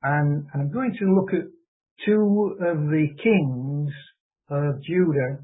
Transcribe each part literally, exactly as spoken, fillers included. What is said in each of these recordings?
And, and I'm going to look at two of the kings of Judah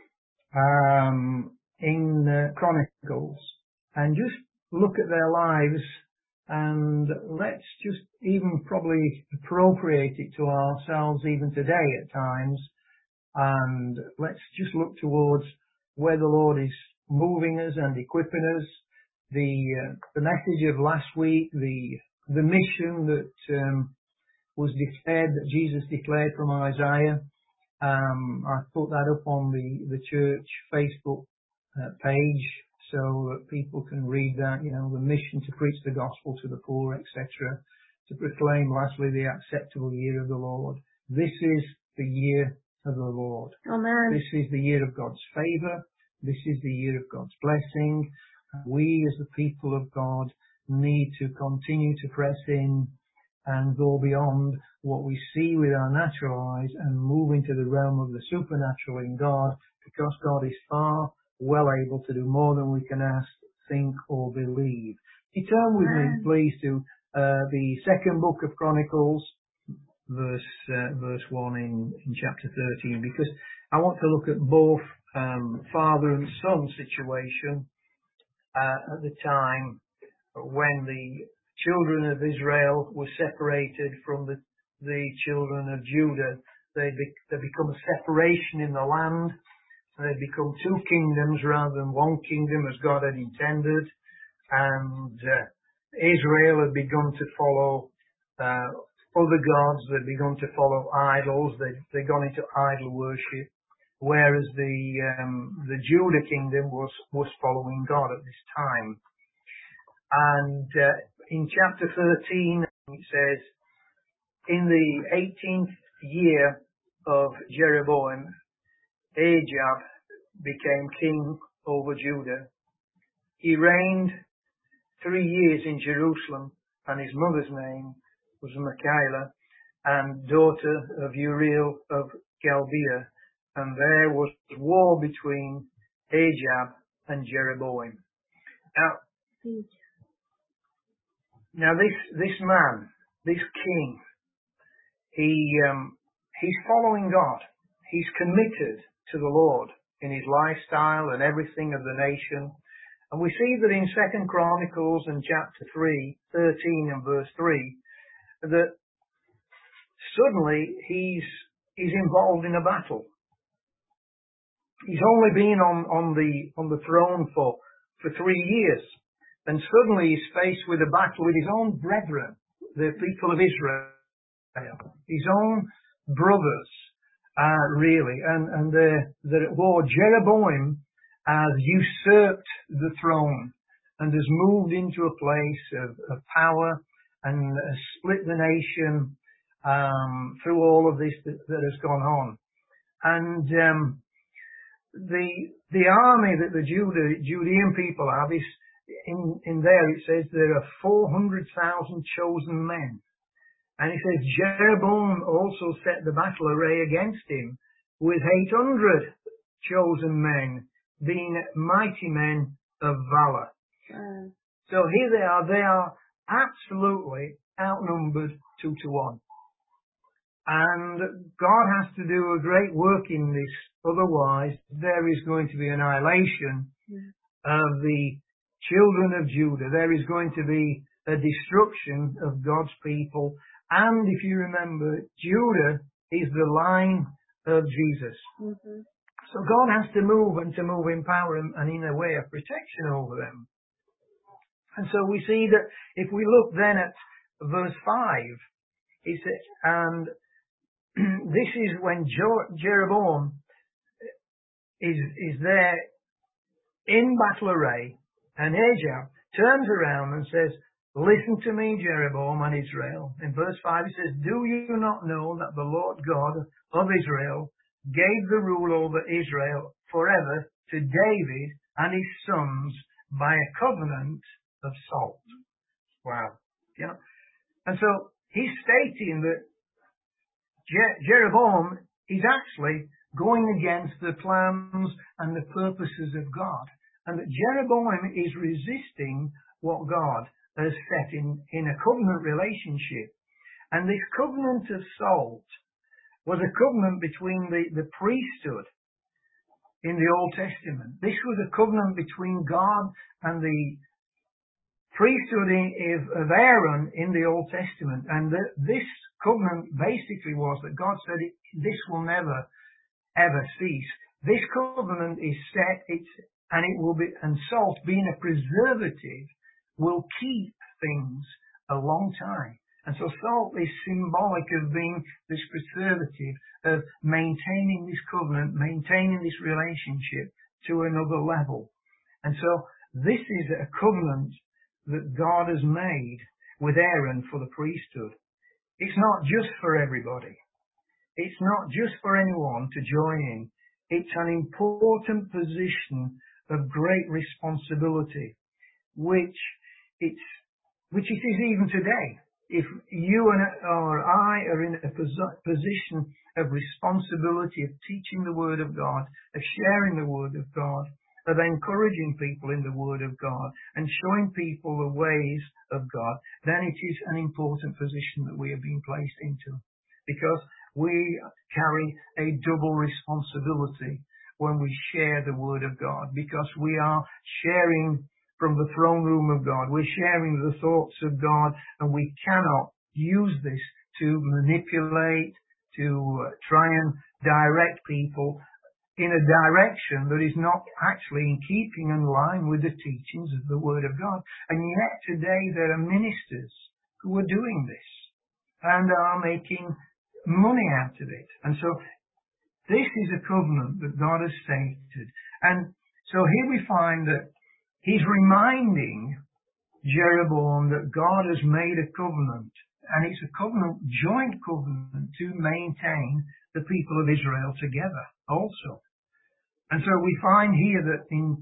um, in uh, Chronicles, and just look at their lives, and let's just even probably appropriate it to ourselves even today at times, and let's just look towards where the Lord is moving us and equipping us. The uh, the message of last week, the the mission that um, was declared, that Jesus declared from Isaiah. Um, I put that up on the, the church Facebook uh, page so that people can read that, you know, the mission to preach the gospel to the poor, et cetera, to proclaim lastly the acceptable year of the Lord. This is the year of the Lord. Amen. This is the year of God's favour. This is the year of God's blessing. We as the people of God need to continue to press in and go beyond what we see with our natural eyes and move into the realm of the supernatural in God, because God is far well able to do more than we can ask, think or believe. You turn with me, please, to uh, the second book of Chronicles, verse uh, verse one in, in chapter thirteen, because I want to look at both um, father and son situation uh, at the time when the children of Israel were separated from the, the children of Judah. They be, they become a separation in the land. They become two kingdoms rather than one kingdom as God had intended. And uh, Israel had begun to follow uh, other gods. They'd begun to follow idols. They'd, they'd gone into idol worship. Whereas the um, the Judah kingdom was, was following God at this time. And uh, in chapter thirteen, it says, in the eighteenth year of Jeroboam, Ahab became king over Judah. He reigned three years in Jerusalem, and his mother's name was Micaiah, and daughter of Uriel of Chaldea. And there was war between Ahab and Jeroboam. Now, now this this man, this king, he um, he's following God. He's committed to the Lord in his lifestyle and everything of the nation. And we see that in Second Chronicles and chapter three, thirteen and verse three, that suddenly he's he's involved in a battle. He's only been on, on the on the throne for, for three years. And suddenly he's faced with a battle with his own brethren, the people of Israel, his own brothers, uh, really. And, and they're, they're at war. Jeroboam has usurped the throne and has moved into a place of, of power and has split the nation um, through all of this that, that has gone on. And um, the the army that the Judah, Judean people have is, in, in there it says there are four hundred thousand chosen men. And it says Jeroboam also set the battle array against him with eight hundred chosen men, being mighty men of valor. Mm. So here they are, they are absolutely outnumbered two to one. And God has to do a great work in this, otherwise there is going to be annihilation mm. of the children of Judah. There is going to be a destruction of God's people. And if you remember, Judah is the line of Jesus. Mm-hmm. So God has to move and to move in power and, and in a way of protection over them. And so we see that if we look then at verse five, it says, and this is when jo- Jeroboam is, is there in battle array, and Ahab turns around and says, listen to me, Jeroboam and Israel. In verse five it says, do you not know that the Lord God of Israel gave the rule over Israel forever to David and his sons by a covenant of salt? Wow. You know? And so he's stating that Je- Jeroboam is actually going against the plans and the purposes of God. And that Jeroboam is resisting what God has set in, in a covenant relationship. And this covenant of salt was a covenant between the, the priesthood in the Old Testament. This was a covenant between God and the priesthood of Aaron in the Old Testament. And the, this covenant basically was that God said, it, this will never, ever cease. This covenant is set, it's, and it will be, and salt being a preservative will keep things a long time. And so salt is symbolic of being this preservative, of maintaining this covenant, maintaining this relationship to another level. And so this is a covenant that God has made with Aaron for the priesthood. It's not just for everybody. It's not just for anyone to join in. It's an important position of great responsibility, which it's, which it is even today. If you and or I are in a position of responsibility of teaching the Word of God, of sharing the Word of God, of encouraging people in the Word of God, and showing people the ways of God, then it is an important position that we have been placed into. Because we carry a double responsibility when we share the Word of God, because we are sharing from the throne room of God. We're sharing the thoughts of God, and we cannot use this to manipulate, to uh, try and direct people in a direction that is not actually in keeping in line with the teachings of the Word of God. And yet today there are ministers who are doing this and are making money out of it. And so this is a covenant that God has stated. And so here we find that He's reminding Jeroboam that God has made a covenant, and it's a covenant, joint covenant, to maintain the people of Israel together also. And so we find here that in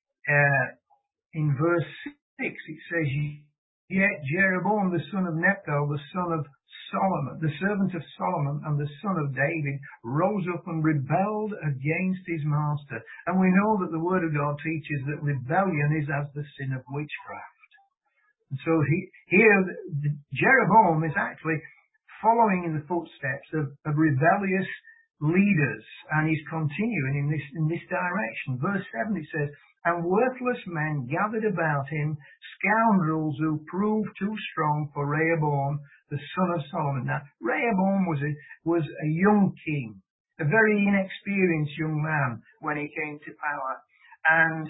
uh, in verse six it says, "Yet Jeroboam the son of Nebaioth, the son of Solomon, the servant of Solomon and the son of David, rose up and rebelled against his master." And we know that the Word of God teaches that rebellion is as the sin of witchcraft. And so he, here, Jeroboam is actually following in the footsteps of, of rebellious leaders, and he's continuing in this, in this direction. Verse seven it says, "And worthless men gathered about him, scoundrels who proved too strong for Rehoboam, the son of Solomon." Now, Rehoboam was a, was a young king, a very inexperienced young man when he came to power. And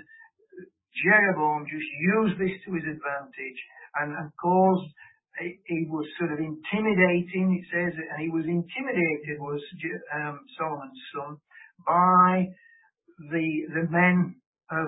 Jeroboam just used this to his advantage and, and caused, he, he was sort of intimidating, it says, and he was intimidated, was um, Solomon's son, by the, the men of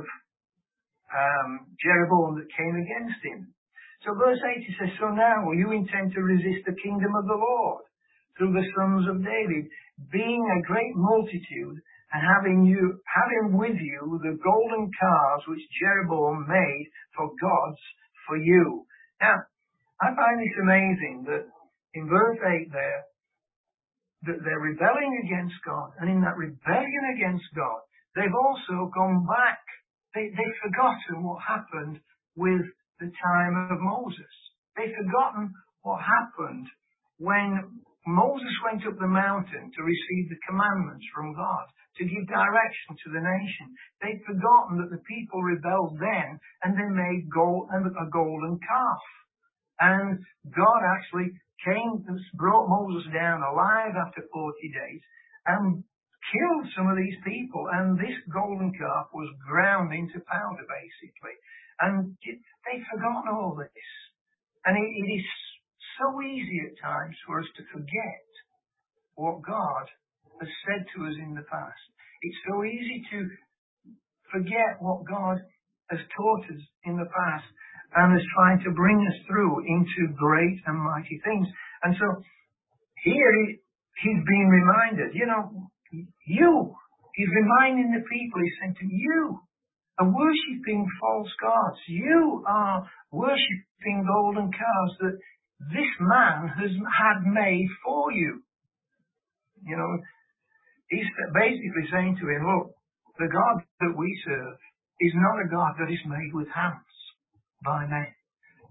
um, Jeroboam that came against him. So verse eight it says, "So now you intend to resist the kingdom of the Lord through the sons of David, being a great multitude, and having you having with you the golden calves which Jeroboam made for gods for you." Now, I find this amazing that in verse eight there, that they're rebelling against God, and in that rebellion against God, they've also gone back. They, they've forgotten what happened with the time of Moses. They've forgotten what happened when Moses went up the mountain to receive the commandments from God, to give direction to the nation. They've forgotten that the people rebelled then, and they made gold, a golden calf. And God actually came and brought Moses down alive after forty days and killed some of these people. And this golden calf was ground into powder, basically. And they've forgotten all this. And it, it is so easy at times for us to forget what God has said to us in the past. It's so easy to forget what God has taught us in the past and is trying to bring us through into great and mighty things. And so here he, he's being reminded, you know, you, he's reminding the people, he's saying to you, are worshipping false gods. You are worshipping golden calves that this man has had made for you. You know, he's basically saying to him, look, the God that we serve is not a God that is made with hands by men,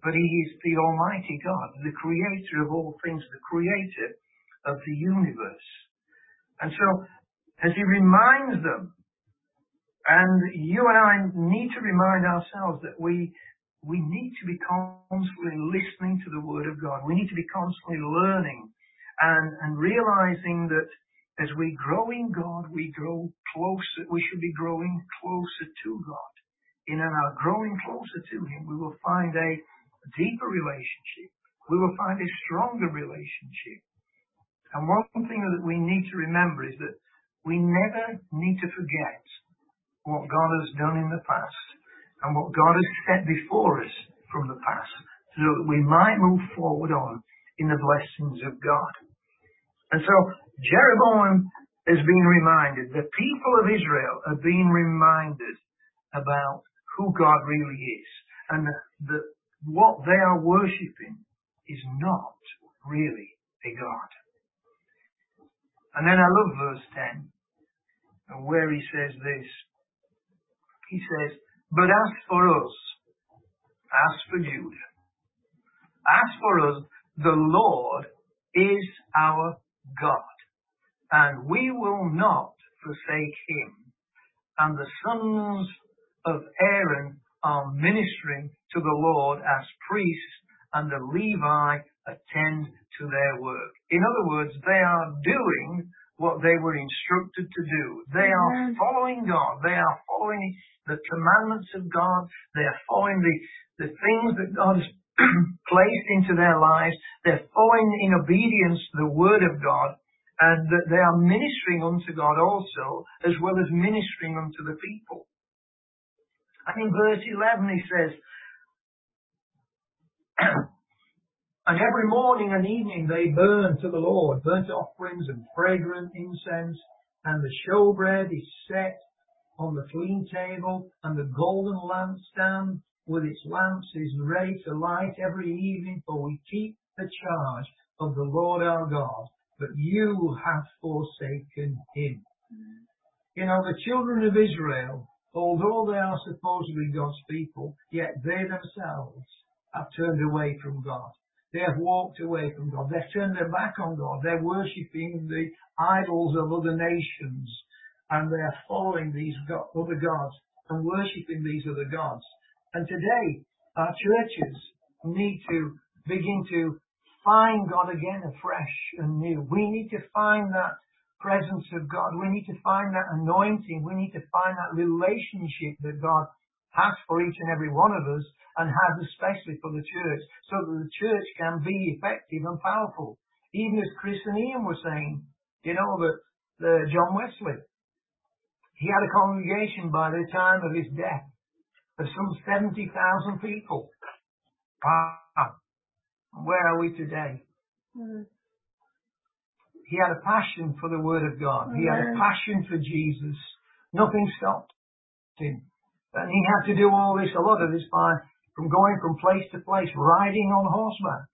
but he is the Almighty God, the creator of all things, the creator of the universe. And so, as he reminds them, and you and I need to remind ourselves that we we need to be constantly listening to the Word of God. We need to be constantly learning and, and realizing that as we grow in God, we grow closer, we should be growing closer to God. In our growing closer to Him, we will find a deeper relationship. We will find a stronger relationship. And one thing that we need to remember is that we never need to forget what God has done in the past and what God has set before us from the past, so that we might move forward on in the blessings of God. And so Jeroboam has been reminded, the people of Israel have been reminded about who God really is, and that what they are worshipping is not really a God. And then I love verse ten, where he says this. He says, but as for us, as for Judah, as for us, the Lord is our God, and we will not forsake Him. And the sons of Aaron are ministering to the Lord as priests, and the Levi attend to their work. In other words, they are doing what they were instructed to do. They are following God. They are following the commandments of God. They are following the, the things that God has placed into their lives. They're following in obedience to the Word of God, and that they are ministering unto God also, as well as ministering unto the people. And in verse eleven he says, and every morning and evening they burn to the Lord burnt offerings and fragrant incense, and the showbread is set on the clean table, and the golden lampstand with its lamps is ready to light every evening, for we keep the charge of the Lord our God, but you have forsaken Him. Mm. You know, the children of Israel, although they are supposedly God's people, yet they themselves have turned away from God. They have walked away from God. They've turned their back on God. They're worshipping the idols of other nations, and they are following these go- other gods and worshipping these other gods. And today, our churches need to begin to find God again afresh and new. We need to find that presence of God. We need to find that anointing. We need to find that relationship that God has for each and every one of us, and has especially for the church, so that the church can be effective and powerful. Even as Chris and Ian were saying, you know, that the John Wesley, he had a congregation by the time of his death of some seventy thousand people. Wow. Where are we today? Mm. He had a passion for the Word of God. Mm. He had a passion for Jesus. Nothing stopped him. And he had to do all this, a lot of this, by from going from place to place, riding on horseback.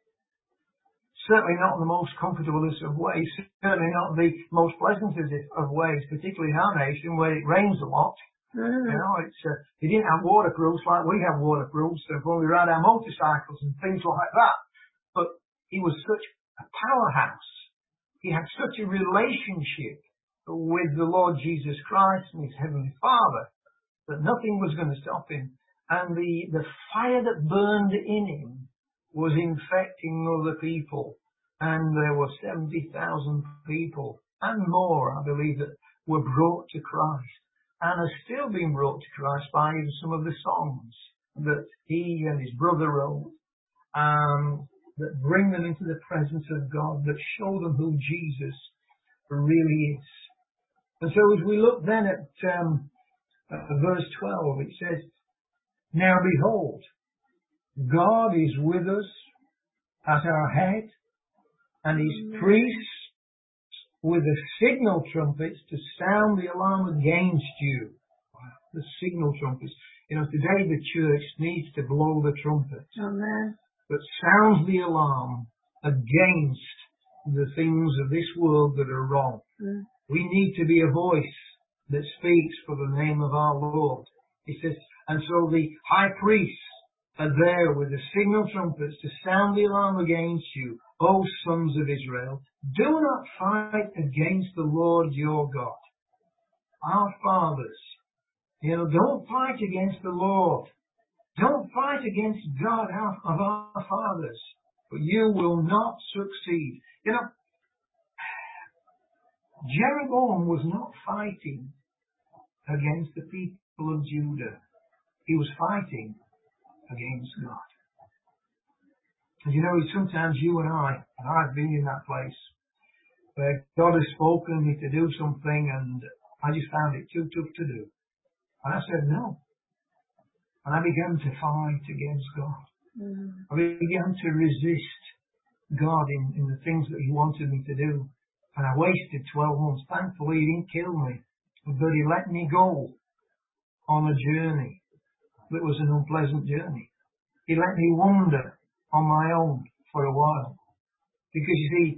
Certainly not in the most comfortablest of ways, certainly not the most pleasantest of ways, particularly in our nation where it rains a lot. Mm. You know, it's uh, he didn't have waterproofs like we have waterproofs, so when we ride our motorcycles and things like that. But he was such a powerhouse. He had such a relationship with the Lord Jesus Christ and his Heavenly Father that nothing was going to stop him. And the, the fire that burned in him was infecting other people. And there were seventy thousand people and more, I believe, that were brought to Christ, and are still being brought to Christ by even some of the songs that he and his brother wrote, um, that bring them into the presence of God, that show them who Jesus really is. And so as we look then at um, uh, verse twelve, it says, now behold, God is with us at our head, and his priests with the signal trumpets to sound the alarm against you. The signal trumpets. You know, today the church needs to blow the trumpet. Amen. That sounds the alarm against the things of this world that are wrong. Mm. We need to be a voice that speaks for the name of our Lord. He says, and so the high priests are there with the signal trumpets to sound the alarm against you, O sons of Israel. Do not fight against the Lord your God. Our fathers, you know, don't fight against the Lord. Don't fight against God of our fathers, but you will not succeed. You know, Jeroboam was not fighting against the people of Judah. He was fighting against God. And you know, sometimes you and I, and I've been in that place, where God has spoken me to do something and I just found it too tough to do. And I said no. And I began to fight against God. Mm. I began to resist God in, in the things that He wanted me to do. And I wasted twelve months. Thankfully, He didn't kill me, but He let me go on a journey that was an unpleasant journey. He let me wander on my own for a while. Because you see,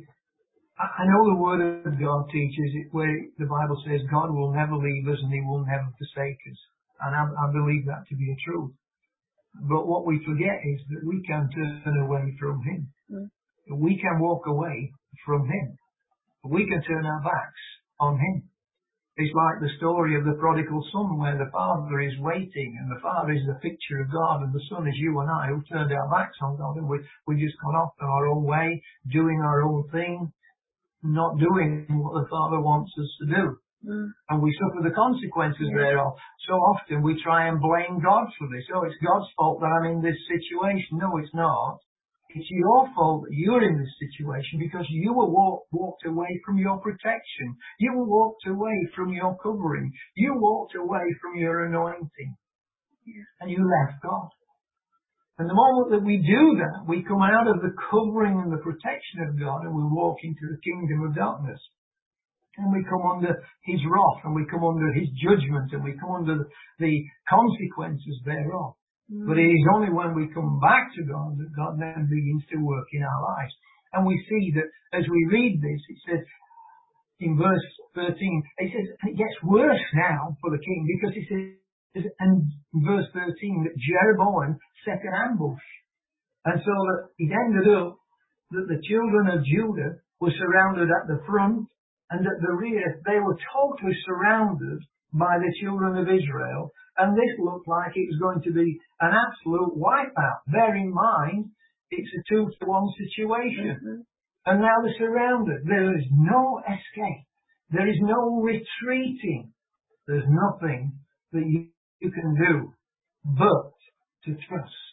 I know the Word of God teaches it where the Bible says God will never leave us and He will never forsake us. And I, I believe that to be a truth. But what we forget is that we can turn away from Him. Mm. We can walk away from Him. We can turn our backs on Him. It's like the story of the prodigal son where the father is waiting and the father is the picture of God and the son is you and I who turned our backs on God and we, we've just gone off our own way, doing our own thing, not doing what the Father wants us to do. Mm. And we suffer the consequences yeah. thereof. So often we try and blame God for this. Oh, it's God's fault that I'm in this situation. No, it's not. It's your fault that you're in this situation because you were walk, walked away from your protection. You were walked away from your covering. You walked away from your anointing. Yeah. And you left God. And the moment that we do that, we come out of the covering and the protection of God and we walk into the kingdom of darkness. And we come under His wrath and we come under His judgment and we come under the consequences thereof. Mm. But it is only when we come back to God that God then begins to work in our lives. And we see that as we read this, it says in verse thirteen, it says, and it gets worse now for the king because it says, and verse thirteen, that Jeroboam set an ambush. And so that it ended up that the children of Judah were surrounded at the front and at the rear. They were totally surrounded by the children of Israel. And this looked like it was going to be an absolute wipeout. Bear in mind, it's a two to one situation. Mm-hmm. And now they're surrounded. There is no escape. There is no retreating. There's nothing that you, you can do but to trust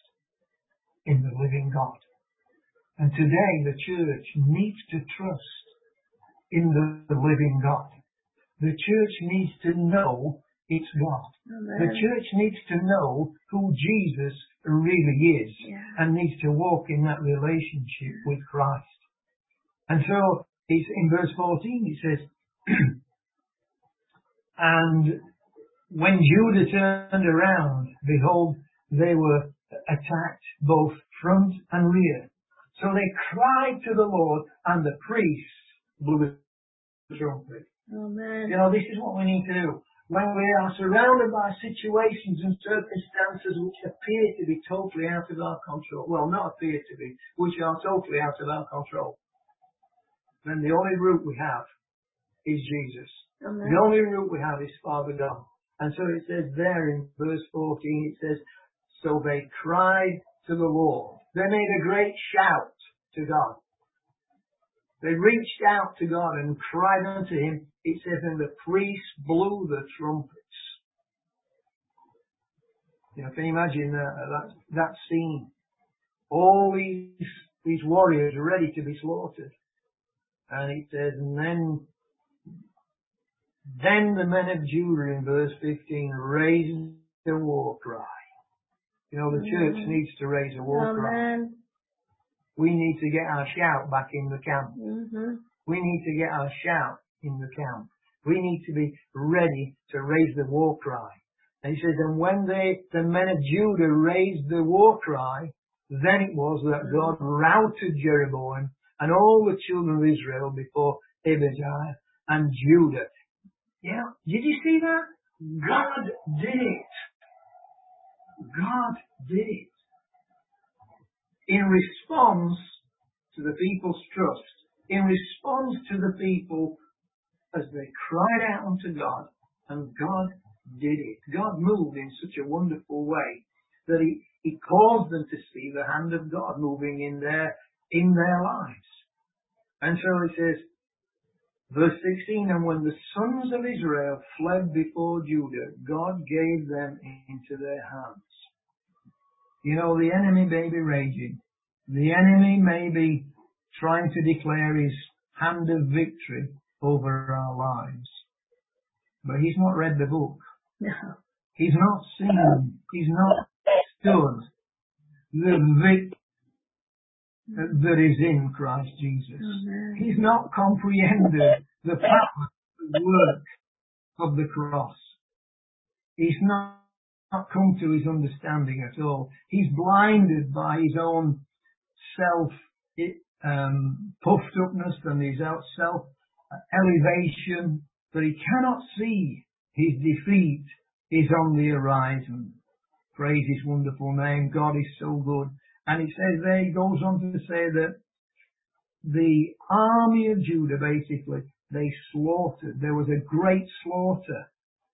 in the living God. And today the church needs to trust in the, the living God. The church needs to know it's God. Amen. The church needs to know who Jesus really is yeah. and needs to walk in that relationship with Christ. And so it's in verse fourteen it says, and when Judah turned around, behold, they were attacked both front and rear. So they cried to the Lord, and the priests blew the trumpet. Amen. You know, this is what we need to do. When we are surrounded by situations and circumstances which appear to be totally out of our control, well, not appear to be, which are totally out of our control, then the only route we have is Jesus. Amen. The only route we have is Father God. And so it says there in verse fourteen, it says, so they cried to the Lord. They made a great shout to God. They reached out to God and cried unto Him. It says, and the priests blew the trumpets. You know, can you imagine that, that, that scene? All these, these warriors are ready to be slaughtered. And it says, and then, then the men of Judah in verse fifteen raised the war cry. You know, the church mm-hmm. needs to raise a war Amen. Cry. We need to get our shout back in the camp. Mm-hmm. We need to get our shout in the camp. We need to be ready to raise the war cry. And he says, and when they, the men of Judah raised the war cry, then it was that mm-hmm. God routed Jeroboam and all the children of Israel before Abijah and Judah. Yeah, did you see that? God did it. God did it. in response to the people's trust, in response to the people as they cried out unto God, and God did it. God moved in such a wonderful way that he, he caused them to see the hand of God moving in their, in their lives. And so it says, verse sixteen, and when the sons of Israel fled before Judah, God gave them into their hands. You know, the enemy may be raging. The enemy may be trying to declare his hand of victory over our lives. But he's not read the book. No. He's not seen. He's not stood the victory that is in Christ Jesus. Amen. He's not comprehended the power, the work of the cross. He's not, not come to his understanding at all. He's blinded by his own self um, puffed upness and his self elevation, that he cannot see his defeat is on the horizon. Praise his wonderful name. God is so good. And it says there, he goes on to say that the army of Judah, basically, they slaughtered. There was a great slaughter.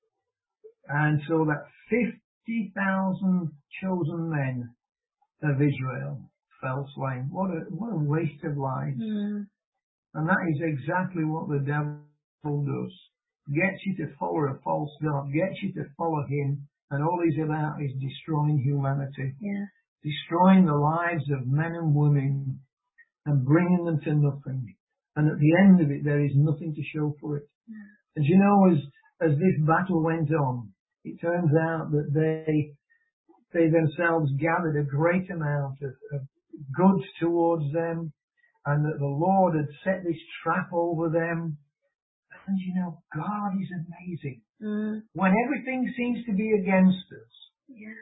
And so that fifty thousand chosen men of Israel fell slain. What a, what a waste of lives. Mm. And that is exactly what the devil does. Gets you to follow a false God, gets you to follow him, and all he's about is destroying humanity. Yeah. Destroying the lives of men and women and bringing them to nothing. And at the end of it, there is nothing to show for it. Yeah. As you know, as, as this battle went on, it turns out that they, they themselves gathered a great amount of, of goods towards them, and that the Lord had set this trap over them. And you know, God is amazing. Mm. When everything seems to be against us, yeah.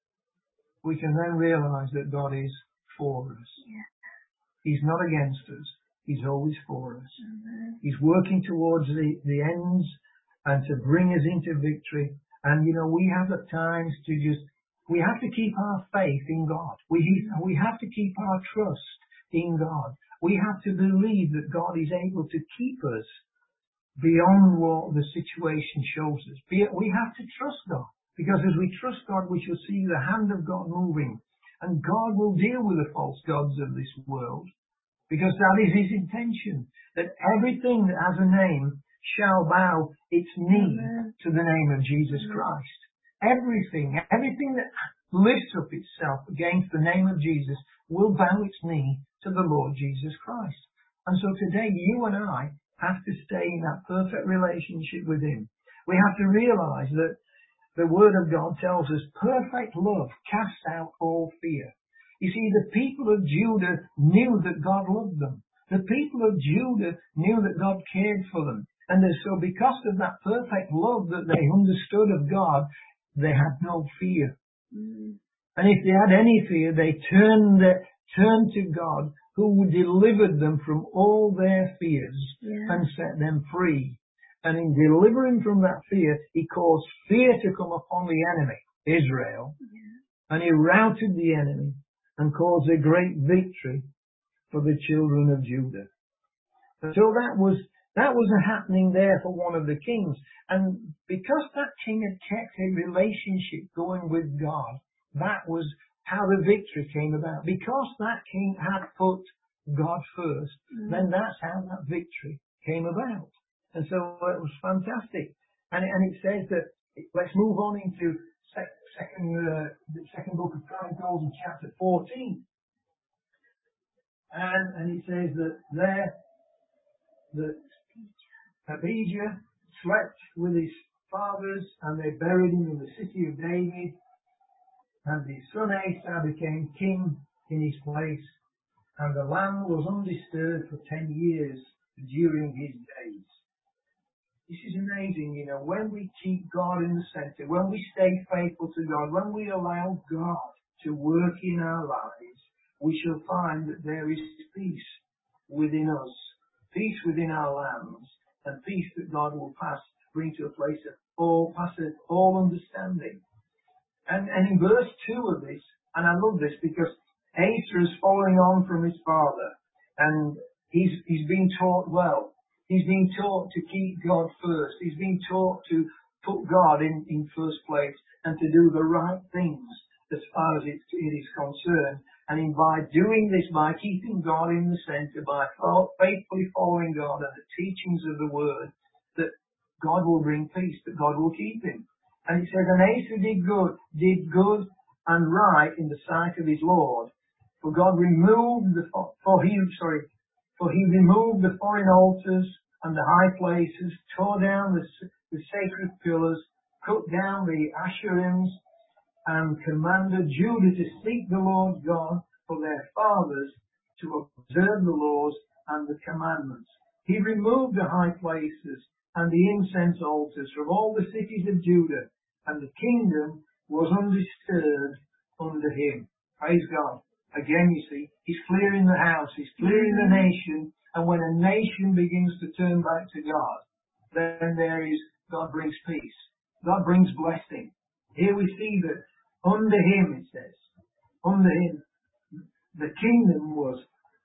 we can then realize that God is for us. Yeah. He's not against us. He's always for us. Mm-hmm. He's working towards the, the ends and to bring us into victory. And you know, we have at times to just, we have to keep our faith in God. We, we have to keep our trust in God. We have to believe that God is able to keep us beyond what the situation shows us. We have to trust God, because as we trust God, we shall see the hand of God moving, and God will deal with the false gods of this world, because that is his intention, that everything that has a name shall bow its knee Amen. To the name of Jesus Amen. Christ. Everything, everything that lifts up itself against the name of Jesus will bow its knee to the Lord Jesus Christ. And so today, you and I have to stay in that perfect relationship with him. We have to realize that the word of God tells us perfect love casts out all fear. You see, the people of Judah knew that God loved them. The people of Judah knew that God cared for them. And so because of that perfect love that they understood of God, they had no fear. Mm. And if they had any fear, they turned, turned to God, who delivered them from all their fears yeah. and set them free. And in delivering from that fear, he caused fear to come upon the enemy, Israel, yeah. and he routed the enemy and caused a great victory for the children of Judah. And so that was that was happening there for one of the kings. And because that king had kept a relationship going with God, that was how the victory came about. Because that king had put God first, mm. then that's how that victory came about. And so it was fantastic. And, and it says that, let's move on into sec, second, uh, the second book of Chronicles in chapter fourteen. And, and it says that there, that Abijah slept with his fathers, and they buried him in the city of David. And his son Asa became king in his place, and the land was undisturbed for ten years during his days. This is amazing, you know, when we keep God in the center, when we stay faithful to God, when we allow God to work in our lives, we shall find that there is peace within us, peace within our lands, and peace that God will pass, bring to a place of all, passeth all understanding. And, and in verse two of this, and I love this because Asa is following on from his father, and he's, he's been taught well. He's been taught to keep God first. He's been taught to put God in, in first place and to do the right things as far as it, it is concerned. And in, by doing this, by keeping God in the centre, by faithfully following God and the teachings of the Word, that God will bring peace, that God will keep him. And it says, and Asa did good, did good and right in the sight of his Lord. For God removed the, for he, sorry, for he removed the foreign altars and the high places, tore down the, the sacred pillars, cut down the Asherims, and commanded Judah to seek the Lord God for their fathers, to observe the laws and the commandments. He removed the high places and the incense altars from all the cities of Judah, and the kingdom was undisturbed under him. Praise God. Again, you see, he's clearing the house, he's clearing the nation, and when a nation begins to turn back to God, then there is, God brings peace. God brings blessing. Here we see that under him, it says, under him, the kingdom was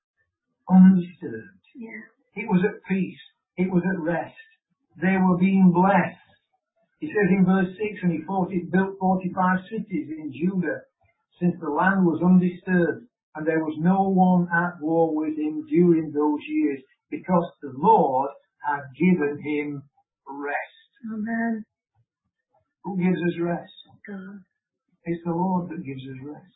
undisturbed. Yeah. It was at peace. It was at rest. They were being blessed. He says in verse six, and he forty, built forty-five cities in Judah, since the land was undisturbed, and there was no one at war with him during those years, because the Lord had given him rest. Amen. Who gives us rest? God. It's the Lord that gives us rest.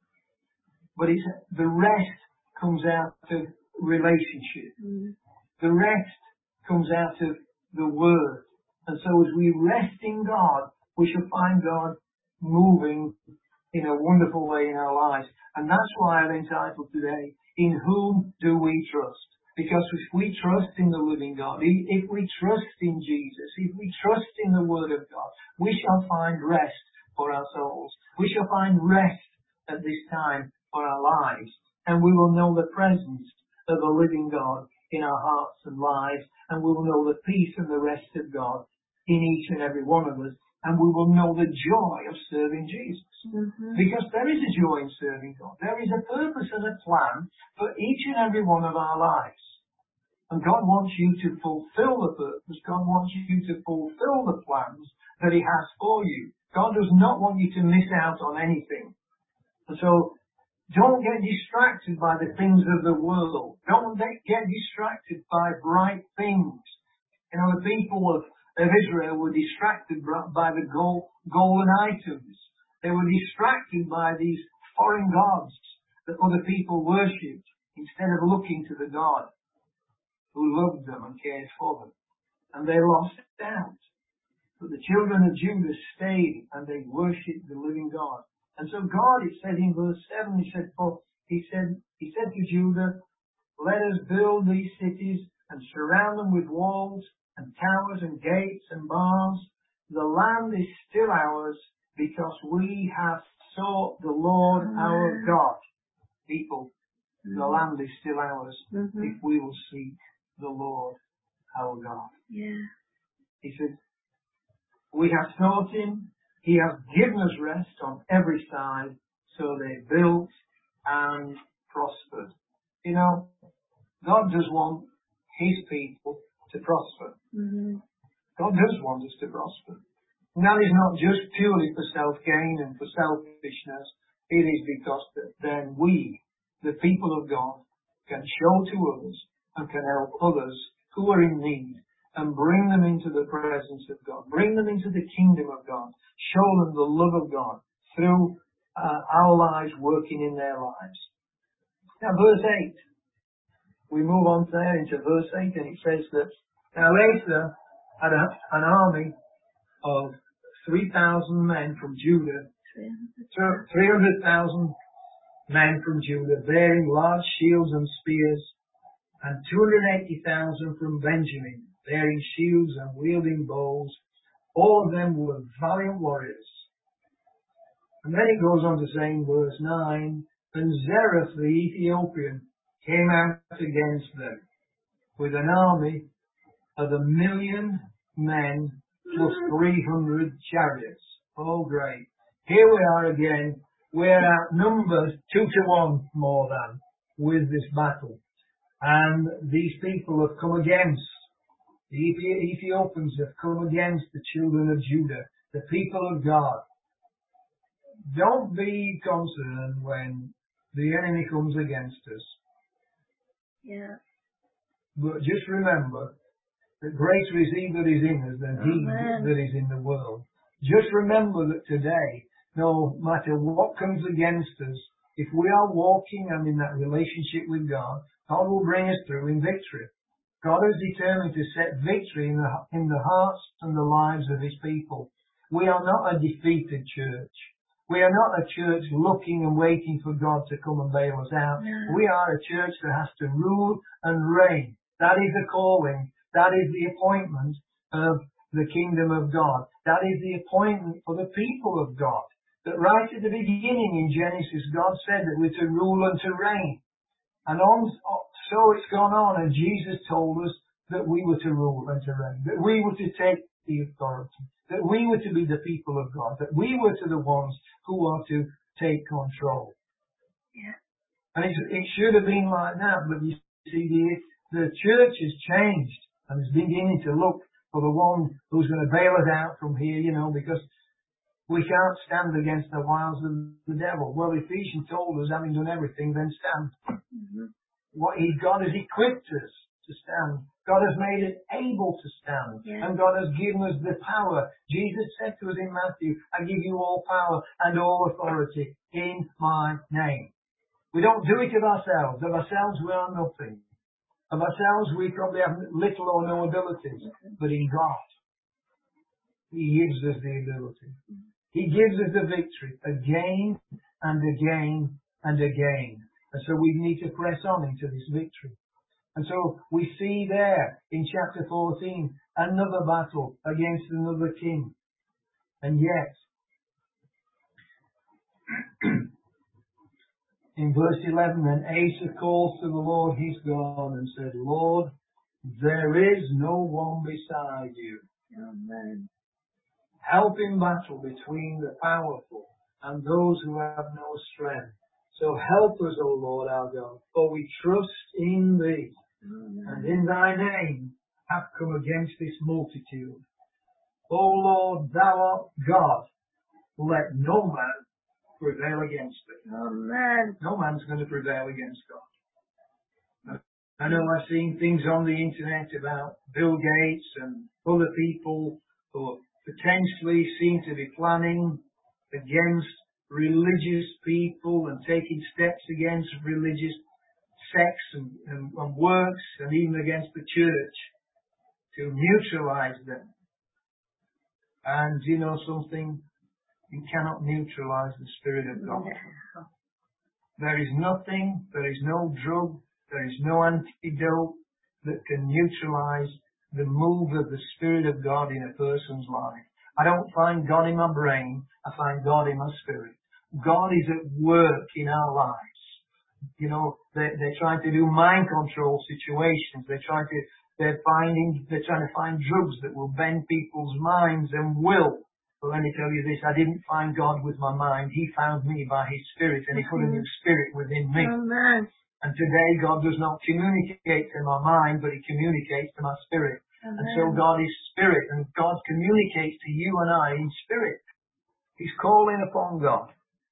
But it's, the rest comes out of relationship. Mm. The rest comes out of the Word. And so as we rest in God, we shall find God moving in a wonderful way in our lives. And that's why I'm entitled today, in whom do we trust? Because if we trust in the living God, if we trust in Jesus, if we trust in the Word of God, we shall find rest for our souls. We shall find rest at this time for our lives. And we will know the presence of the living God in our hearts and lives. And we will know the peace and the rest of God in each and every one of us. And we will know the joy of serving Jesus. Mm-hmm. Because there is a joy in serving God. There is a purpose and a plan for each and every one of our lives. And God wants you to fulfill the purpose. God wants you to fulfill the plans that He has for you. God does not want you to miss out on anything. And so, don't get distracted by the things of the world. Don't get distracted by bright things. You know, the people of, of Israel were distracted by the gold, golden items. They were distracted by these foreign gods that other people worshipped, instead of looking to the God who loved them and cared for them. And they lost out. But the children of Judah stayed and they worshipped the living God. And so God, it said in verse seven, he said, for, he said, he said to Judah, let us build these cities and surround them with walls and towers and gates and bars. The land is still ours because we have sought the Lord mm-hmm. our God. People, mm-hmm. the land is still ours mm-hmm. if we will seek the Lord our God. Yeah. He said, we have sought Him. He has given us rest on every side, so they built and prospered. You know, God does want His people to prosper. Mm-hmm. God does want us to prosper. And that is not just purely for self-gain and for selfishness. It is because that then we, the people of God, can show to others and can help others who are in need and bring them into the presence of God. Bring them into the kingdom of God. Show them the love of God through uh, our lives working in their lives. Now verse eight. We move on there into verse eight, and it says that now Asa had a, an army of three thousand men from Judah, three hundred thousand men from Judah, bearing large shields and spears, and two hundred eighty thousand from Benjamin, bearing shields and wielding bows. All of them were valiant warriors. And then it goes on to say in verse nine, and Zereth the Ethiopian came out against them with an army of a million men plus three hundred chariots. Oh, great. Here we are again We're outnumbered two to one more than with this battle. And these people have come against, the Ethi- Ethiopians have come against the children of Judah, the people of God. Don't be concerned when the enemy comes against us. Yeah. But just remember that greater is he that is in us than he Amen. that is in the world. Just remember that today, no matter what comes against us, if we are walking and in that relationship with God, God will bring us through in victory. God is determined to set victory in the, in the hearts and the lives of his people. We are not a defeated church. We are not a church looking and waiting for God to come and bail us out. No. We are a church that has to rule and reign. That is the calling. That is the appointment of the kingdom of God. That is the appointment for the people of God. That right at the beginning in Genesis, God said that we're to rule and to reign. And on, so it's gone on, and Jesus told us that we were to rule and to reign, that we were to take the authority, that we were to be the people of God, that we were to the ones who are to take control. Yeah. And it, it should have been like that, but you see, the, the church has changed and is beginning to look for the one who's going to bail us out from here, you know, because we can't stand against the wiles of the devil. Well, Ephesians told us, having done everything, then stand. Mm-hmm. What he, God has equipped us to stand. God has made us able to stand. Yeah. And God has given us the power. Jesus said to us in Matthew, I give you all power and all authority in my name. We don't do it of ourselves. Of ourselves we are nothing. Of ourselves we probably have little or no abilities. But in God, he gives us the ability. He gives us the victory again and again and again. And so we need to press on into this victory. And so we see there in chapter fourteen another battle against another king. And yet, in verse eleven, then Asa calls to the Lord his God and said, Lord, there is no one beside you. Amen. Help in battle between the powerful and those who have no strength. So help us, O Lord our God, for we trust in thee. Amen. And in thy name have come against this multitude. O Lord, thou art God. Let no man prevail against thee. Amen. No man's going to prevail against God. I know I've seen things on the internet about Bill Gates and other people who potentially seem to be planning against religious people and taking steps against religious sects and, and, and works and even against the church to neutralize them. And you know something? You cannot neutralize the Spirit of God. No. There is nothing, there is no drug, there is no antidote that can neutralize the move of the Spirit of God in a person's life. I don't find God in my brain, I find God in my spirit. God is at work in our lives. You know, they're, they're trying to do mind control situations. They're trying to, they're finding, they're trying to find drugs that will bend people's minds and will. But let me tell you this, I didn't find God with my mind. He found me by His Spirit, and He put a new spirit within me. Amen. And today God does not communicate to my mind, but He communicates to my spirit. Amen. And so God is spirit, and God communicates to you and I in spirit. He's calling upon God.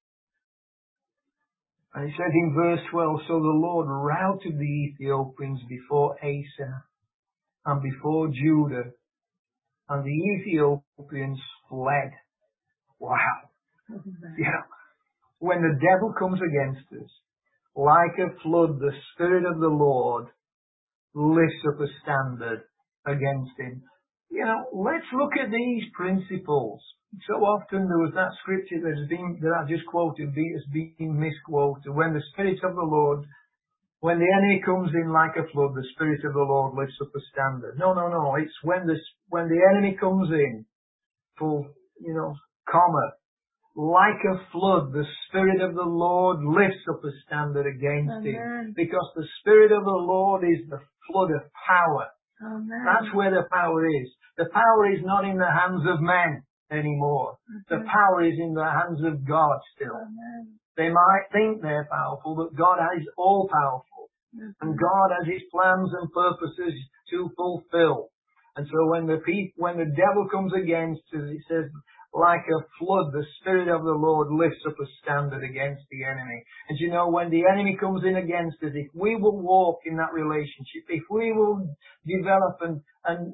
And it says in verse twelve, so the Lord routed the Ethiopians before Asa and before Judah, and the Ethiopians fled. Wow. Amen. Yeah. When the devil comes against us, like a flood, the Spirit of the Lord lifts up a standard against him. You know, let's look at these principles. So often there was that scripture that has been, that I just quoted, has been misquoted. When the Spirit of the Lord, when the enemy comes in like a flood, the Spirit of the Lord lifts up a standard. No, no, no. It's when the, when the enemy comes in, full, you know, comma, like a flood, the Spirit of the Lord lifts up a standard against Amen. him. Because the Spirit of the Lord is the flood of power. Amen. That's where the power is. The power is not in the hands of men. anymore. The Mhm. power is in the hands of God still. Amen. They might think they're powerful, but God is all powerful. And Mhm. God has his plans and purposes to fulfill. And so when the pe- when the devil comes against us, it says, like a flood, the Spirit of the Lord lifts up a standard against the enemy. And you know, when the enemy comes in against us, if we will walk in that relationship, if we will develop and, and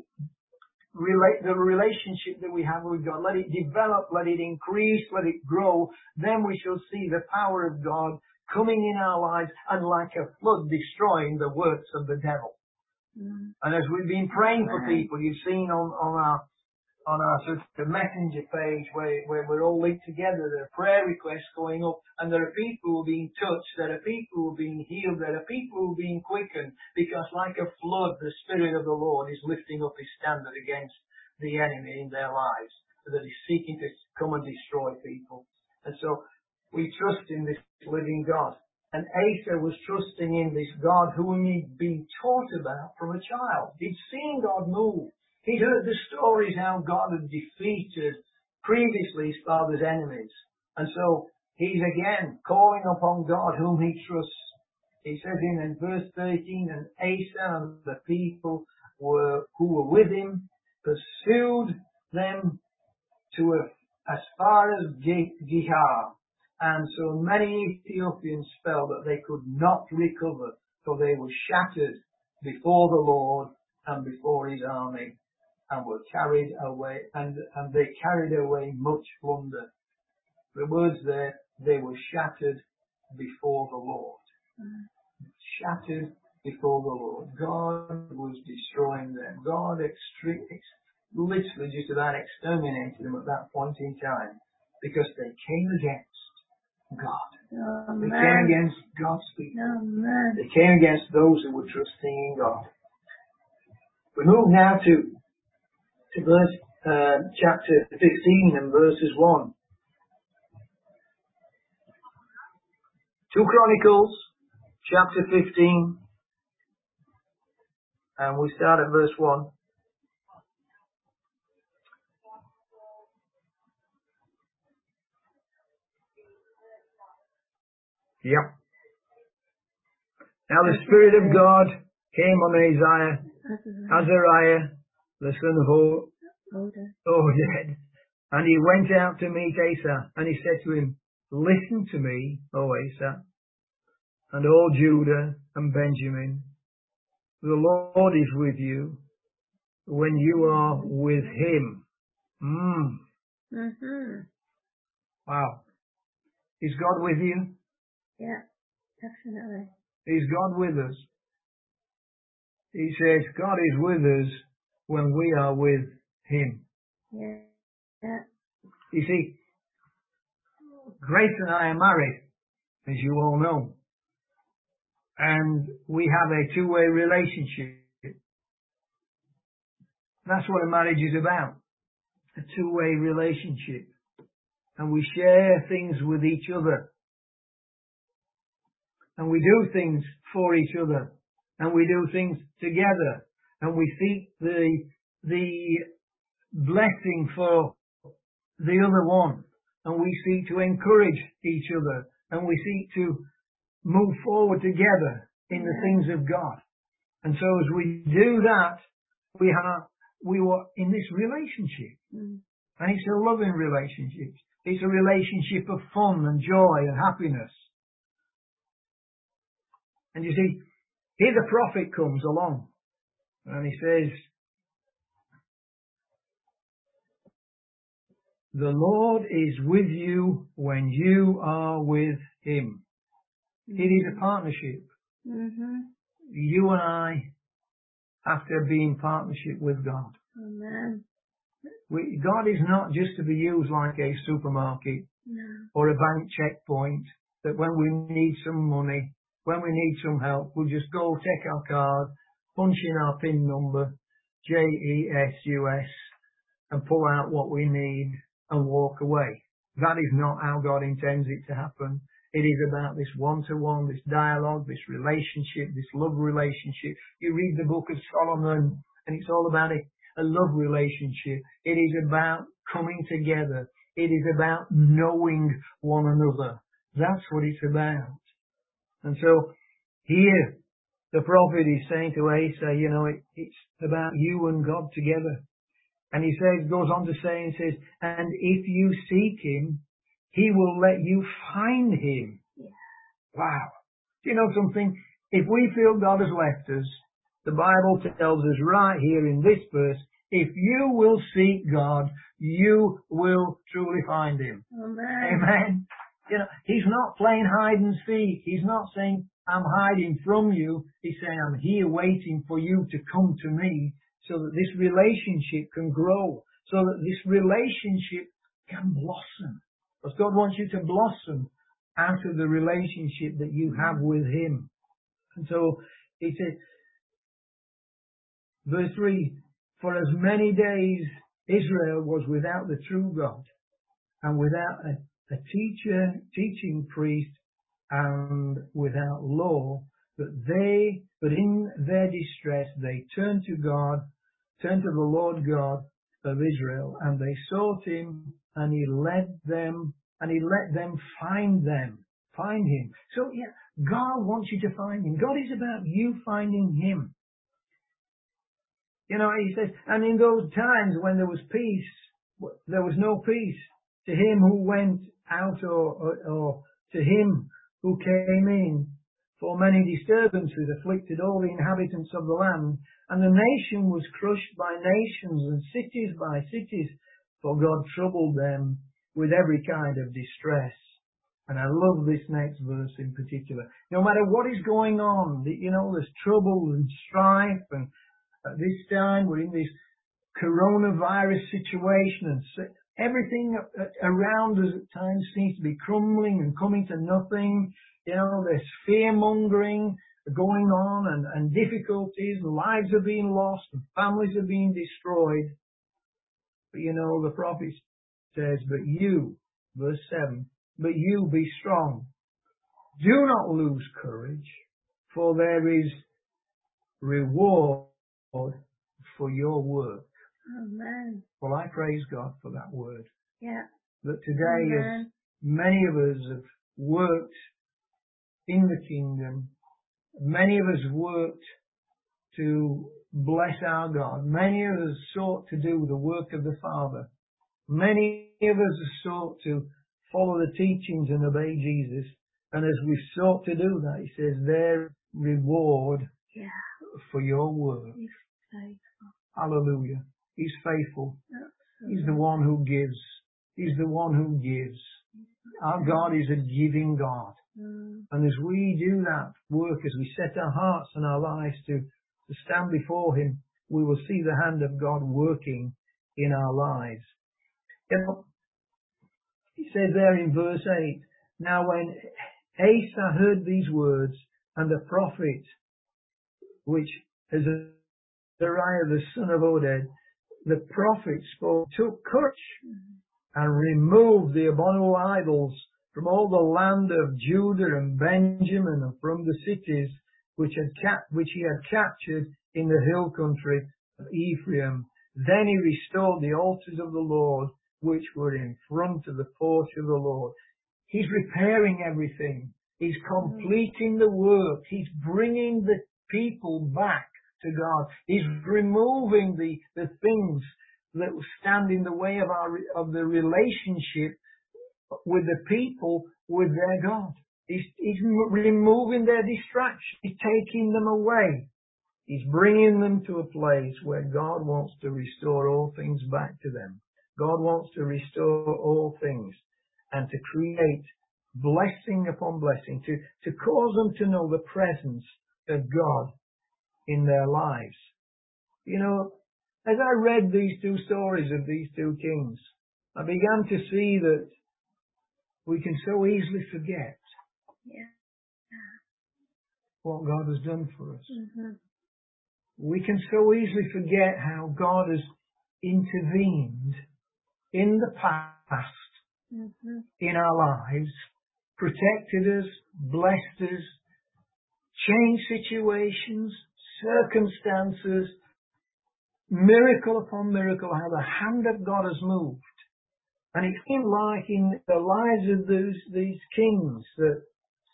relate the relationship that we have with God, let it develop, let it increase, let it grow, then we shall see the power of God coming in our lives and like a flood destroying the works of the devil. Mhm. And as we've been praying for Amen. people, you've seen on, on our on our sort of messenger page where, where we're all linked together, there are prayer requests going up, and there are people who are being touched, there are people who are being healed, there are people who are being quickened, because like a flood, the Spirit of the Lord is lifting up his standard against the enemy in their lives, so that he's seeking to come and destroy people. And so we trust in this living God. And Asa was trusting in this God whom he'd been taught about from a child. He'd seen God move. He'd heard the stories how God had defeated previously his father's enemies. And so he's again calling upon God whom he trusts. He says in verse thirteen, and Asa and the people were who were with him pursued them to a, as far as Gihar. And so many Ethiopians fell that they could not recover, for they were shattered before the Lord and before his army, and were carried away, and, and they carried away much plunder. The words there, they were shattered before the Lord. Shattered before the Lord. God was destroying them. God extre- ex- literally just about exterminated them at that point in time, because they came against God. Amen. They came against God's people. Amen. They came against those who were trusting in God. We move now to, to verse, uh, chapter fifteen and verses one. Two Chronicles, chapter fifteen, and we start at verse one. Yep. Now the Spirit of God came on Isaiah, Azariah, the son of Oded, and he went out to meet Asa, and he said to him, listen to me, O Asa, and all Judah and Benjamin. The Lord is with you when you are with him. Mm. Mm-hmm. Wow. Is God with you? Yeah, definitely. Is God with us? He says God is with us when we are with him. Yeah. Yeah. You see, Grace and I are married, as you all know. And we have a two-way relationship. That's what a marriage is about. A two-way relationship. And we share things with each other. And we do things for each other. And we do things together. And we seek the, the blessing for the other one. And we seek to encourage each other. And we seek to move forward together in the things of God. And so as we do that, we are, we were in this relationship. Mm. And it's a loving relationship. It's a relationship of fun and joy and happiness. And you see, here the prophet comes along and he says, the Lord is with you when you are with him. Mm-hmm. It is a partnership. Mm-hmm. You and I have to be in partnership with God. Amen. We, God is not just to be used like a supermarket no. or a bank checkpoint, that when we need some money, when we need some help, we'll just go take our card, punch in our PIN number, J E S U S, and pull out what we need and walk away. That is not how God intends it to happen. It is about this one-to-one, this dialogue, this relationship, this love relationship. You read the book of Solomon and it's all about a, a love relationship. It is about coming together. It is about knowing one another. That's what it's about. And so here the prophet is saying to Asa, you know, it, it's about you and God together. And he says, goes on to say and says, and if you seek him, he will let you find him. Yeah. Wow. Do you know something? If we feel God has left us, the Bible tells us right here in this verse, if you will seek God, you will truly find him. Amen. Amen. You know, he's not playing hide and seek. He's not saying, I'm hiding from you. He's saying, I'm here waiting for you to come to me so that this relationship can grow, so that this relationship can blossom. Because God wants you to blossom out of the relationship that you have with him. And so he said, verse three, for as many days Israel was without the true God and without a, a teacher, teaching priest and without law, but they, but in their distress they turned to God, turned to the Lord God of Israel, and they sought him, and he led them, and he let them find them, find him. So yeah, God wants you to find him. God is about you finding him. You know, he says, and in those times when there was peace, there was no peace to him who went out or, or, or to him who came in. For many disturbances afflicted all the inhabitants of the land, and the nation was crushed by nations and cities by cities, for God troubled them with every kind of distress. And I love this next verse in particular. No matter what is going on, you know, there's trouble and strife, and at this time we're in this coronavirus situation, and everything around us at times seems to be crumbling and coming to nothing. You know, there's fear-mongering going on, and, and difficulties, and lives are being lost, and families are being destroyed. But you know, the prophet says, but you, verse seven, but you be strong. Do not lose courage, for there is reward for your work. Amen. Well, I praise God for that word. Yeah. That today, Amen. as many of us have worked in the kingdom, many of us worked to bless our God. Many of us sought to do the work of the Father. Many of us have sought to follow the teachings and obey Jesus. And as we sought to do that, he says, their reward Yeah. for your work. He's faithful. Hallelujah. He's faithful. Absolutely. He's the one who gives. He's the one who gives. Our God is a giving God. Mm. And as we do that work, as we set our hearts and our lives to, to stand before him, we will see the hand of God working in our lives. You know, he says there in verse eight, now when Asa heard these words, and the prophet, which is Azariah the son of Oded, the prophet spoke, took courage and removed the abominable idols from all the land of Judah and Benjamin, and from the cities which had cap- which he had captured in the hill country of Ephraim. Then he restored the altars of the Lord, which were in front of the porch of the Lord. He's repairing everything. He's completing the work. He's bringing the people back to God. He's removing the, the things that stand in the way of our of the relationship with the people, with their God. He's, he's removing their distractions. He's taking them away. He's bringing them to a place where God wants to restore all things back to them. God wants to restore all things and to create blessing upon blessing, to, to cause them to know the presence of God in their lives. You know, as I read these two stories of these two kings, I began to see that we can so easily forget Yeah. what God has done for us. Mm-hmm. We can so easily forget how God has intervened in the past Mm-hmm. in our lives, protected us, blessed us, changed situations, circumstances, miracle upon miracle, how the hand of God has moved. And it seemed like in the lives of those, these kings that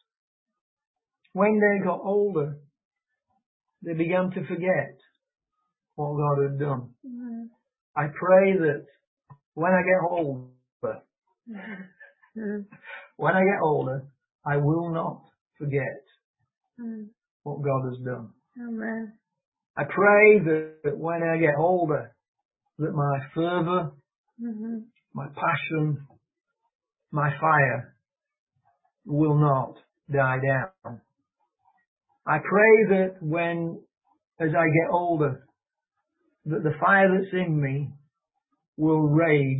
when they got older, they began to forget what God had done. Mm-hmm. I pray that when I get older, Mm-hmm. when I get older, I will not forget Mm-hmm. what God has done. Amen. I pray that, that when I get older, that my fervour, Mm-hmm. my passion, my fire will not die down. I pray that when, as I get older, that the fire that's in me will rage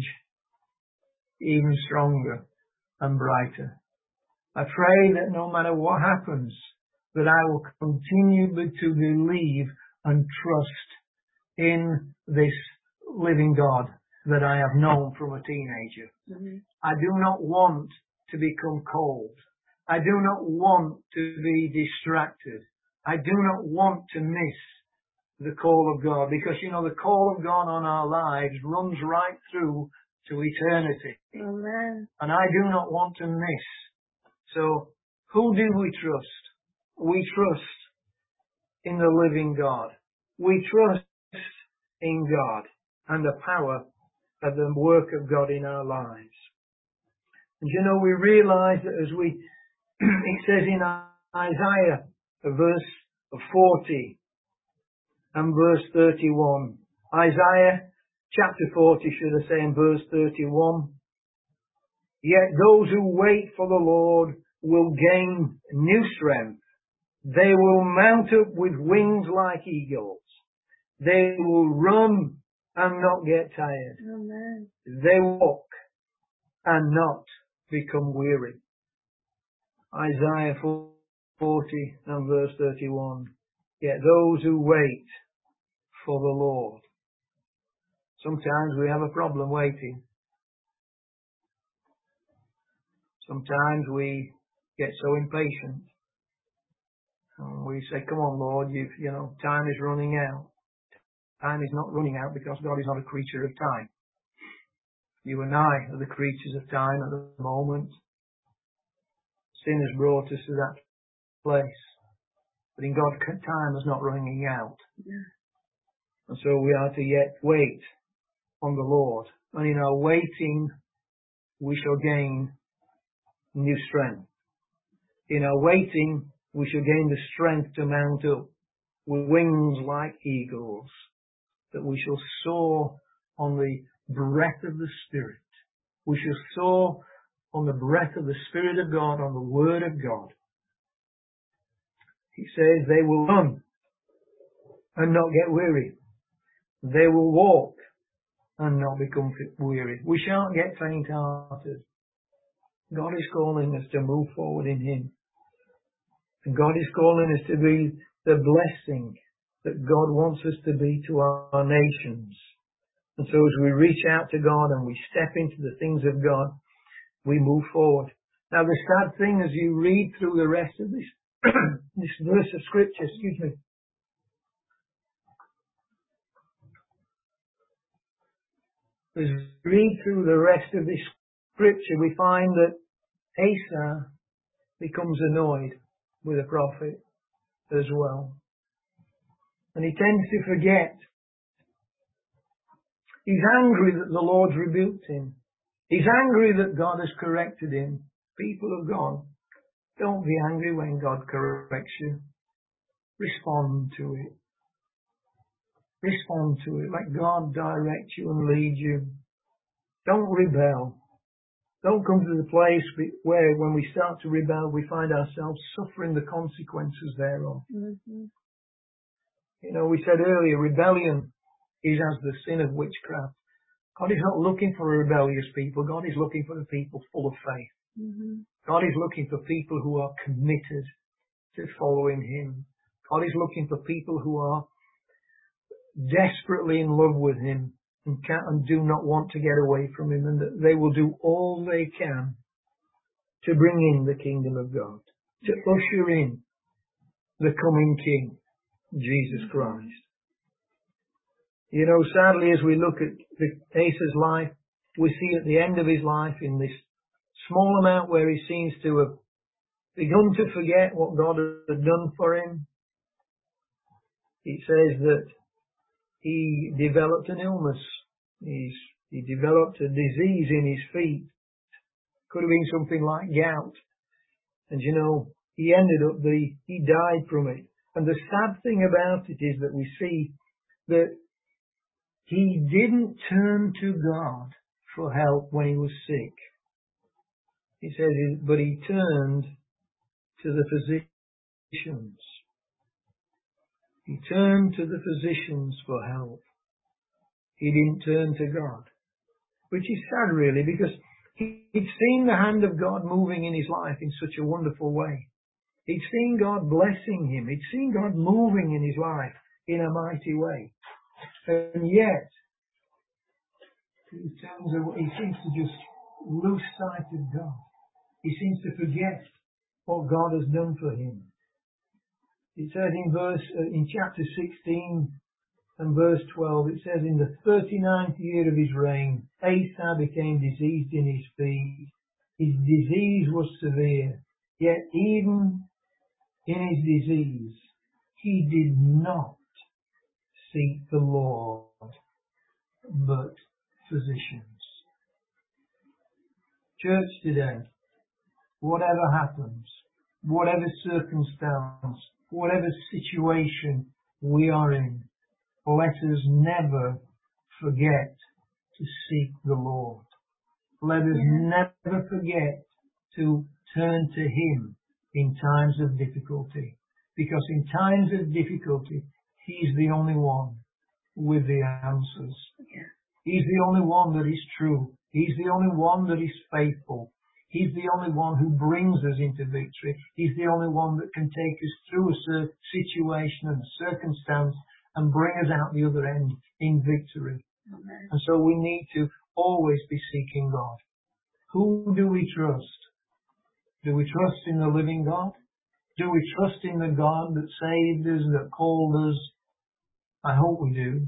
even stronger and brighter. I pray that no matter what happens, that I will continue to believe and trust in this living God that I have known from a teenager. Mm-hmm. I do not want to become cold. I do not want to be distracted. I do not want to miss the call of God, because, you know, the call of God on our lives runs right through to eternity. Amen. And I do not want to miss. So who do we trust? We trust in the living God. We trust in God and the power of the work of God in our lives. And you know, we realize that as we, it says in Isaiah, verse forty and verse thirty-one. Isaiah chapter forty, should I say, in verse thirty-one. Yet those who wait for the Lord will gain new strength. They will mount up with wings like eagles. They will run and not get tired. Amen. They walk and not become weary. Isaiah forty and verse thirty-one. Yet those who wait for the Lord. Sometimes we have a problem waiting. Sometimes we get so impatient. And we say, come on, Lord, you you know, time is running out. Time is not running out because God is not a creature of time. You and I are the creatures of time at the moment. Sin has brought us to that place. But in God, time is not running out. Yeah. And so we are to yet wait on the Lord. And in our waiting, we shall gain new strength. In our waiting, we shall gain the strength to mount up with wings like eagles, that we shall soar on the breath of the Spirit. We shall soar on the breath of the Spirit of God, on the Word of God. He says they will run and not get weary. They will walk and not become weary. We shan't get faint-hearted. God is calling us to move forward in Him. And God is calling us to be the blessing that God wants us to be to our, our nations. And so as we reach out to God and we step into the things of God, we move forward. Now the sad thing as you read through the rest of this, this verse of Scripture, excuse me, as we read through the rest of this Scripture, we find that Asa becomes annoyed with the prophet as well. And he tends to forget. He's angry that the Lord's rebuked him. He's angry that God has corrected him. People of God, don't be angry when God corrects you. Respond to it. Respond to it. Let God direct you and lead you. Don't rebel. Don't come to the place where when we start to rebel, we find ourselves suffering the consequences thereof. Mm-hmm. You know, we said earlier, rebellion is as the sin of witchcraft. God is not looking for rebellious people. God is looking for the people full of faith. Mm-hmm. God is looking for people who are committed to following Him. God is looking for people who are desperately in love with Him and, can, and do not want to get away from Him, and that they will do all they can to bring in the kingdom of God, to usher in the coming King, Jesus Christ. You know, sadly, as we look at the Asa's life, we see at the end of his life, in this small amount where he seems to have begun to forget what God had done for him, it says that he developed an illness. He's, he developed a disease in his feet. Could have been something like gout. And you know, he ended up, that he, he died from it. And the sad thing about it is that we see that he didn't turn to God for help when he was sick. He says, but he turned to the physicians. He turned to the physicians for help. He didn't turn to God. Which is sad really, because he'd seen the hand of God moving in his life in such a wonderful way. He'd seen God blessing him. He'd seen God moving in his life in a mighty way. And yet, in terms of, he seems to just lose sight of God. He seems to forget what God has done for him. It says in verse, uh, in chapter sixteen and verse twelve, it says, in the thirty-ninth year of his reign, Asa became diseased in his feet. His disease was severe, yet even in his disease, he did not seek the Lord, but physicians. Church today, whatever happens, whatever circumstance, whatever situation we are in, let us never forget to seek the Lord. Let us never forget to turn to Him in times of difficulty. Because in times of difficulty, He's the only one with the answers. He's the only one that is true. He's the only one that is faithful. He's the only one who brings us into victory. He's the only one that can take us through a situation and a circumstance and bring us out the other end in victory. Amen. And so we need to always be seeking God. Who do we trust? Do we trust in the living God? Do we trust in the God that saved us, that called us? I hope we do.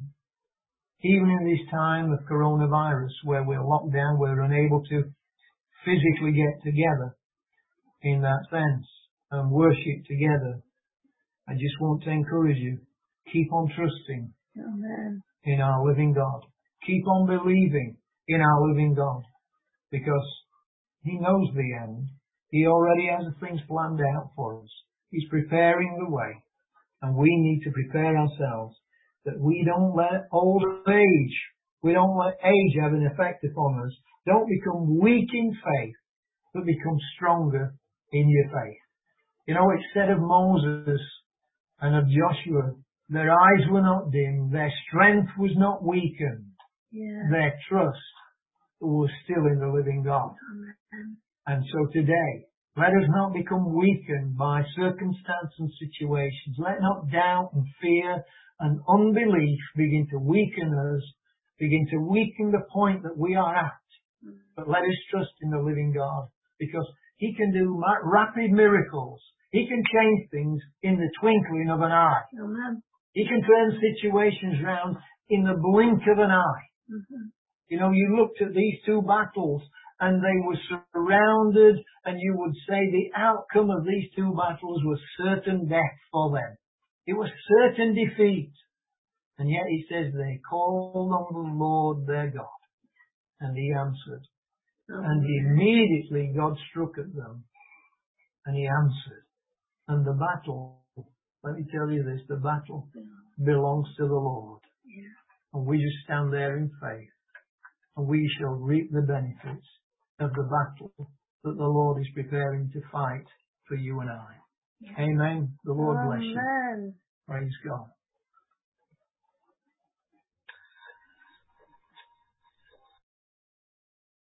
Even in this time of coronavirus, where we're locked down, we're unable to physically get together in that sense and worship together. I just want to encourage you, keep on trusting Amen. In our living God. Keep on believing in our living God, because He knows the end. He already has things planned out for us. He's preparing the way, and we need to prepare ourselves that we don't let old age, we don't let age have an effect upon us. Don't become weak in faith, but become stronger in your faith. You know, it said of Moses and of Joshua, their eyes were not dim, their strength was not weakened, yeah. Their trust was still in the living God. Amen. And so today, let us not become weakened by circumstance and situations. Let not doubt and fear and unbelief begin to weaken us, begin to weaken the point that we are at. But let us trust in the living God, because He can do rapid miracles. He can change things in the twinkling of an eye. Amen. He can turn situations round in the blink of an eye. Mm-hmm. You know, you looked at these two battles and they were surrounded, and you would say the outcome of these two battles was certain death for them. It was certain defeat. And yet He says they called on the Lord their God, and He answered. Oh, and immediately God struck at them, and He answered. And the battle, let me tell you this, the battle belongs to the Lord. Yeah. And we just stand there in faith, and we shall reap the benefits of the battle that the Lord is preparing to fight for you and I. Yeah. Amen. The Lord Amen. Bless you. Praise God.